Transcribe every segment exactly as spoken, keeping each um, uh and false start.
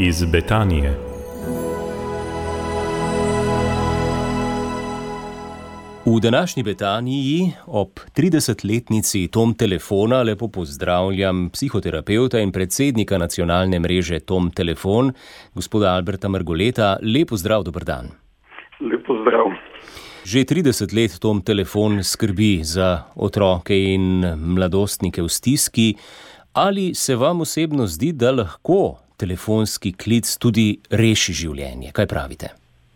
iz Betanije. V današnji Betaniji ob tridesetletnici Tom Telefona lepo pozdravljam psihoterapevta in predsednika nacionalne mreže Tom Telefon, gospoda Alberta Margoleta. Lep pozdrav, dober dan. Lep pozdrav. Že trideset let Tom Telefon skrbi za otroke in mladostnike v stiski. Ali se vam osebno zdi, da lahko telefonski klic tudi reši življenje? Kaj pravite?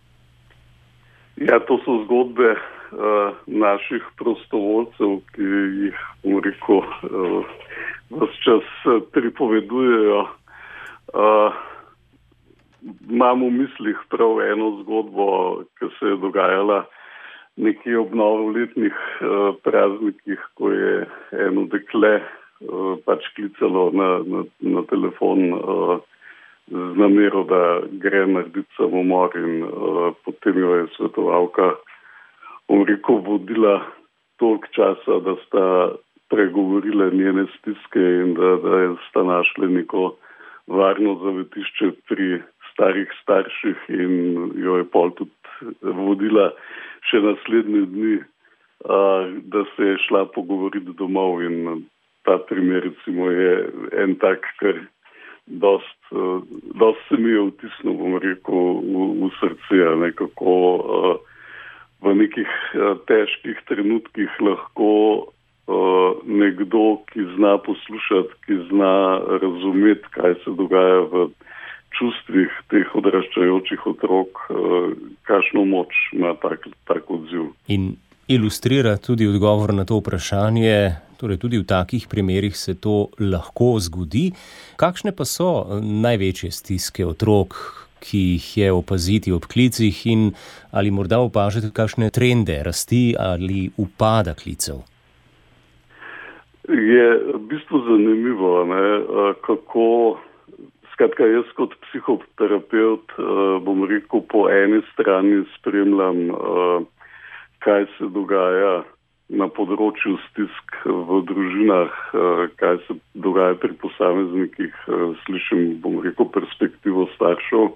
Ja, to so zgodbe uh, naših prostovoljcev, ki jih, bom rekel, uh, ves čas pripovedujejo. Uh, imam v mislih prav eno zgodbo, ki se je dogajala nekje ob novoletnih uh, praznikih, ko je eno dekle uh, pač klicalo na, na, na telefon uh, z namero, da gre narediti samomor in uh, potem jo je svetovalka, bom rekel, vodila toliko časa, da sta pregovorile njene stiske in da, da sta našli neko varno zavetišče pri starih starših in jo je pol tudi vodila še naslednje dni, uh, da se je šla pogovoriti domov in ta primer recimo je en tak, ker dost, uh, dost se mi je vtisnil, bom rekel, v, v srce, ne, kako uh, v nekih uh, težkih trenutkih lahko uh, nekdo, ki zna poslušati, ki zna razumeti, kaj se dogaja v čustvih teh odraščajočih otrok, kakšno moč ima tak, tak odziv. In ilustrira tudi odgovor na to vprašanje, torej tudi v takih primerih se to lahko zgodi. Kakšne pa so največje stiske otrok, ki jih je opaziti ob klicih in ali morda opažate kakšne trende rasti ali upada klicev? Je v bistvu zanimivo, ne, kako Skratka, jaz kot psihoterapeut, uh, bom rekel, po eni strani spremljam, uh, kaj se dogaja na področju stisk v družinah, uh, kaj se dogaja pri posameznikih, uh, slišim, bom rekel, perspektivo staršev.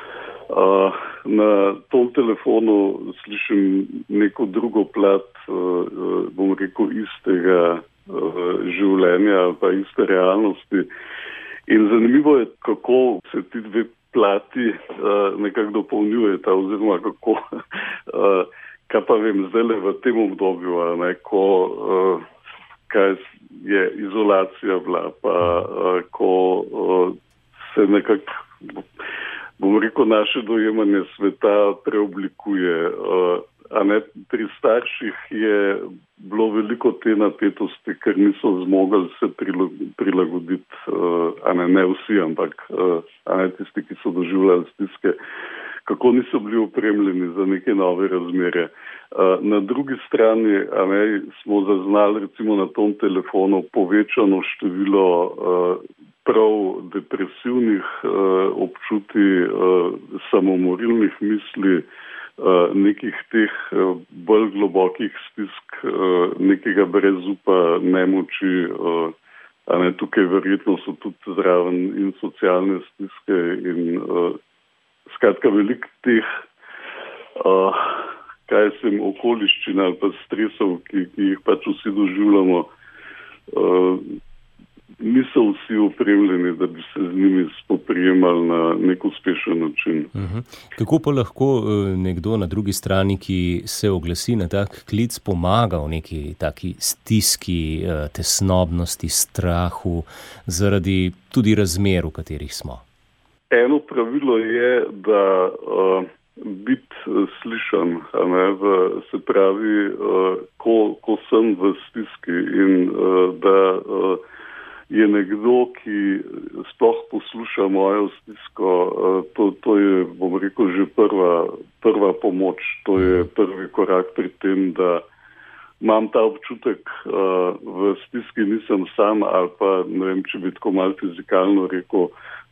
Uh, na tom telefonu slišim neko drugo plat, uh, bom rekel, istega uh, življenja ali pa iste realnosti. In zanimivo je, kako se ti dve plati uh, nekako dopolnjujeta, oziroma kako, uh, kaj pa vem, zdaj v tem obdobju, ne, ko uh, kaj je izolacija bila, pa uh, ko uh, se nekako, bom rekel, naše dojemanje sveta preoblikuje. Uh, a ne, pri starših je bilo veliko te napetosti, ker niso zmogli se prilagoditi, uh, a ne, ne vsi, ampak uh, a ne tisti, ki so doživljali stiske, kako niso bili opremljeni za neke nove razmere. Uh, na drugi strani, a ne, smo zaznali recimo na tom telefonu povečano število uh, prav depresivnih uh, občutij, uh, samomorilnih misli, Uh, nekih teh uh, bolj globokih stisk, uh, nekega brezupa, nemoči, uh, a ne, tukaj verjetno so tudi zraven in socialne stiske in uh, skratka veliko teh, uh, kaj sem, okoliščin ali pa stresov, ki, ki jih pač vsi doživljamo, uh, niso vsi opremljeni, da bi se z njimi spoprijemali na nek uspešen način. Uh-huh. Kako pa lahko nekdo na drugi strani, ki se oglasi na tak klic, pomaga v neki taki stiski, tesnobnosti, strahu, zaradi tudi razmer, v katerih smo? Eno pravilo je, da uh, biti slišan, a ne, v, se pravi, uh, ko, ko sem v stiski in uh, da uh, je nekdo, ki sploh posluša mojo stisko, to, to je, bom rekel, že prva, prva pomoč, to je prvi korak pri tem, da imam ta občutek, v stiski nisem sam ali pa, ne vem, če bi tako malo fizikalno rekel,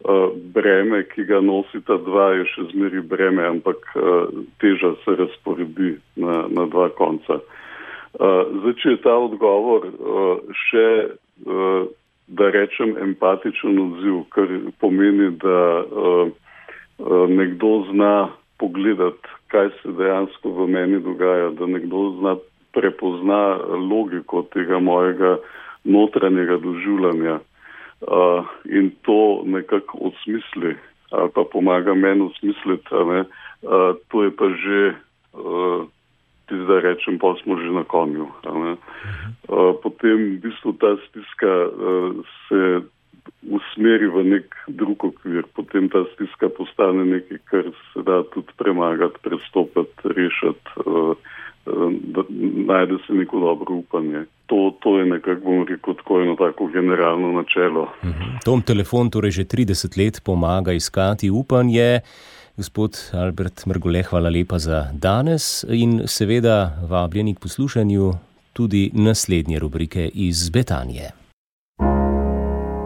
breme, ki ga nosita dva, je še zmeri breme, ampak teža se razporedi na, na dva konca. Zdaj, če je ta odgovor še da rečem, empatičen odziv, kar pomeni, da uh, uh, nekdo zna pogledati, kaj se dejansko v meni dogaja, da nekdo zna prepozna logiko tega mojega notranjega doživljanja uh, in to nekako osmisli ali pa pomaga meni osmisliti, uh, to je pa že, uh, ti zdaj rečem, pa smo že na konju. Uh, potem v bistvu ta stiska uh, se usmeri v nek drug okvir, potem ta stiska postane nekaj, kar se da tudi premagati, prestopati, rešiti, uh, da najde se neko dobro upanje. To, to je nekako, bom rekel, tako eno tako generalno načelo. Mhm. Tom telefon torej že trideset let pomaga iskati upanje. Gospod Albert Mrgole, hvala lepa za danes in seveda vabljeni k poslušanju tudi naslednje rubrike iz Betanije.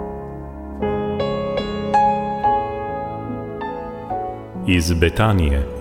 Iz Betanije.